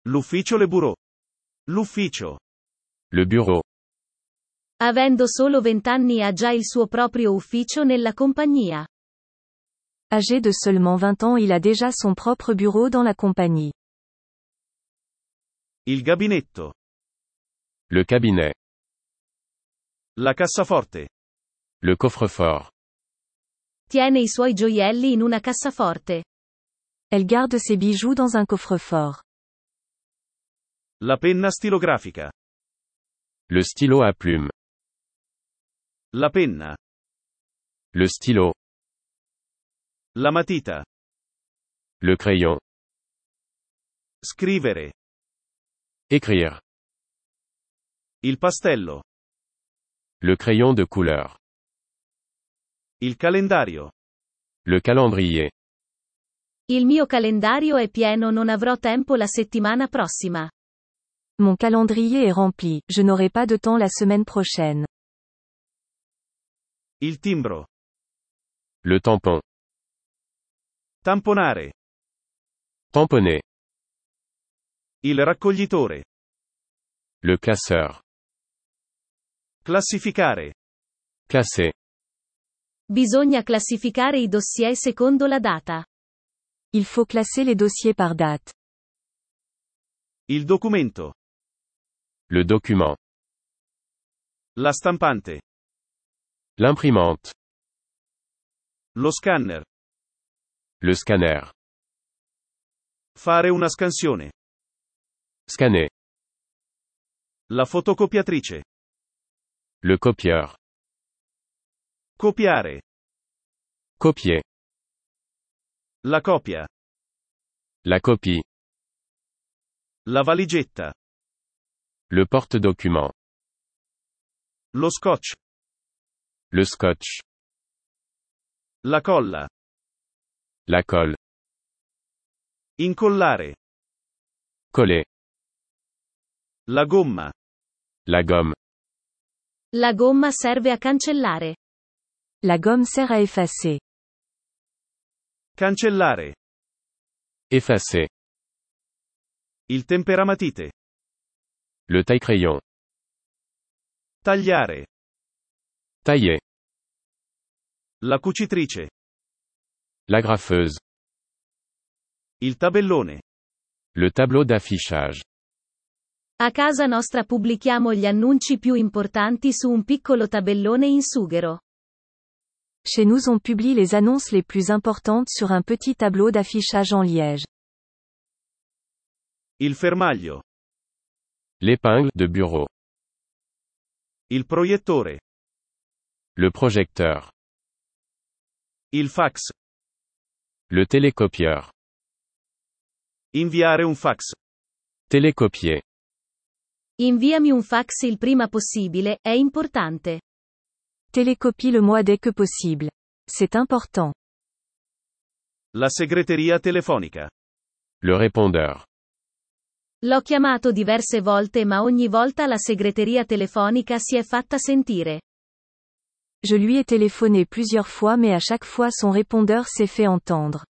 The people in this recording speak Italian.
L'ufficio, le bureau. L'ufficio. Le bureau. Avendo solo 20 anni ha già il suo proprio ufficio nella compagnia. Âgé de seulement 20 ans, il a déjà son propre bureau dans la compagnie. Il gabinetto. Le cabinet. La cassaforte. Le coffre-fort. Tiene i suoi gioielli in una cassaforte. Elle garde ses bijoux dans un coffre-fort. La penna stilografica. Le stylo à plume. La penna. Le stylo. La matita. Le crayon. Scrivere. Écrire. Il pastello. Le crayon de couleur. Il calendario. Le calendrier. Il mio calendario è pieno, non avrò tempo la settimana prossima. Mon calendrier est rempli, je n'aurai pas de temps la semaine prochaine. Il timbro. Le tampon. Tamponare. Tamponner. Il raccoglitore. Le classeur. Classificare. Classer. Bisogna classificare i dossier secondo la data. Il faut classer les dossiers par date. Il documento. Le document. La stampante. L'imprimante. Lo scanner. Le scanner. Fare una scansione. Scanner. La fotocopiatrice. Le copieur. Copiare. Copier. La copia. La copie. La valigetta. Le porte-document. Lo scotch. Le scotch. La colla. La colle. Incollare. Coller. La gomma. La gomme. La gomma serve a cancellare. La gomme sert à effacer. Cancellare. Effacer. Il temperamatite. Le taille-crayon. Tagliare. Tailler. La cucitrice. La graffeuse. Il tabellone. Le tableau d'affichage. A casa nostra pubblichiamo gli annunci più importanti su un piccolo tabellone in sughero. Chez nous on publie les annonces les plus importantes sur un petit tableau d'affichage en liège. Il fermaglio. L'épingle de bureau. Il proiettore. Le projecteur. Il fax. Le télécopieur. Inviare un fax. Télécopier. Inviami un fax il prima possibile, è importante. Télécopie-le-moi dès que possible. C'est important. La segreteria telefonica. Le répondeur. L'ho chiamato diverse volte ma ogni volta la segreteria telefonica si è fatta sentire. Je lui ai téléphoné plusieurs fois mais à chaque fois son répondeur s'est fait entendre.